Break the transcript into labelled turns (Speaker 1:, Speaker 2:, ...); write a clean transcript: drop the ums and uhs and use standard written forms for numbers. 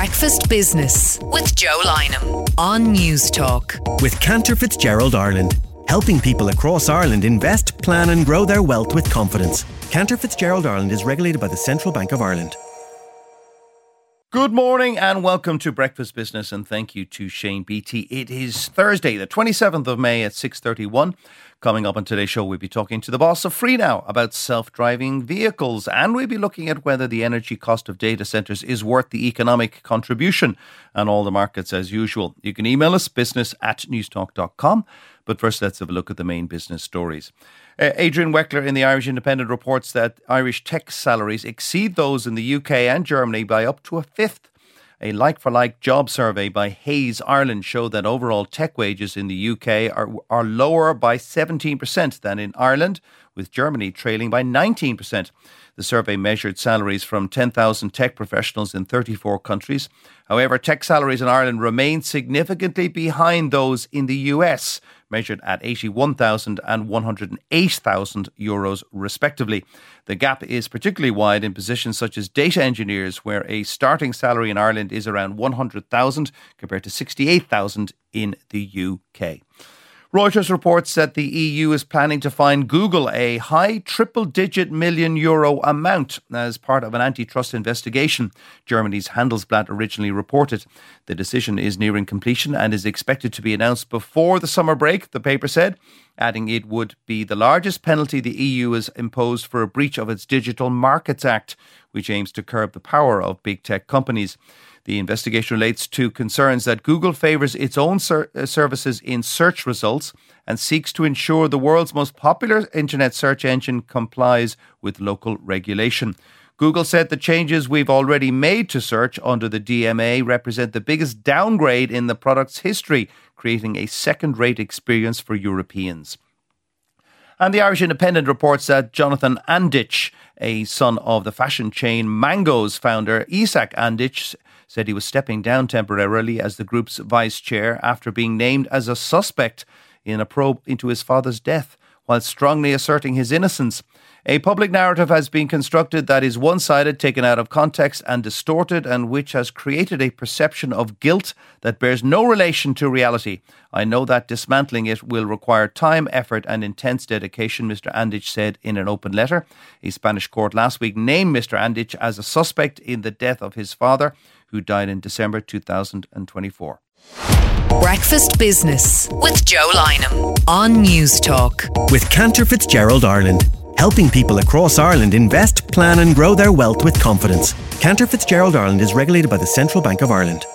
Speaker 1: Breakfast Business with Joe Lynham on News Talk.
Speaker 2: With Cantor Fitzgerald Ireland, helping people across Ireland invest, plan and grow their wealth with confidence. Cantor Fitzgerald Ireland is regulated by the Central Bank of Ireland.
Speaker 3: Good morning and welcome to Breakfast Business, and thank you to Shane Beatty. It is Thursday, the 27th of May at 6:31. Coming up on today's show, we'll be talking to the boss of FreeNow about self-driving vehicles, and we'll be looking at whether the energy cost of data centres is worth the economic contribution, and all the markets as usual. You can email us, business@newstalk.com. But first, let's have a look at the main business stories. Adrian Weckler in the Irish Independent reports that Irish tech salaries exceed those in the UK and Germany by up to a fifth. A like-for-like job survey by Hays Ireland showed that overall tech wages in the UK are lower by 17% than in Ireland, with Germany trailing by 19%. The survey measured salaries from 10,000 tech professionals in 34 countries. However, tech salaries in Ireland remain significantly behind those in the US, measured at 81,000 and 108,000 euros respectively. The gap is particularly wide in positions such as data engineers, where a starting salary in Ireland is around 100,000 compared to 68,000 in the UK. Reuters reports that the EU is planning to fine Google a high triple-digit million euro amount as part of an antitrust investigation, Germany's Handelsblatt originally reported. The decision is nearing completion and is expected to be announced before the summer break, the paper said, adding it would be the largest penalty the EU has imposed for a breach of its Digital Markets Act, which aims to curb the power of big tech companies. The investigation relates to concerns that Google favours its own services in search results and seeks to ensure the world's most popular internet search engine complies with local regulation. Google said the changes we've already made to search under the DMA represent the biggest downgrade in the product's history, creating a second-rate experience for Europeans. And the Irish Independent reports that Jonathan Anditch, a son of the fashion chain Mango's founder Isak Anditch, said he was stepping down temporarily as the group's vice chair after being named as a suspect in a probe into his father's death, while strongly asserting his innocence. A public narrative has been constructed that is one-sided, taken out of context and distorted, and which has created a perception of guilt that bears no relation to reality. I know that dismantling it will require time, effort and intense dedication, Mr. Anditch said in an open letter. A Spanish court last week named Mr. Anditch as a suspect in the death of his father, who died in December 2024.
Speaker 1: Breakfast Business with Joe Lynham on News Talk.
Speaker 2: With Cantor Fitzgerald Ireland, helping people across Ireland invest, plan and grow their wealth with confidence. Cantor Fitzgerald Ireland is regulated by the Central Bank of Ireland.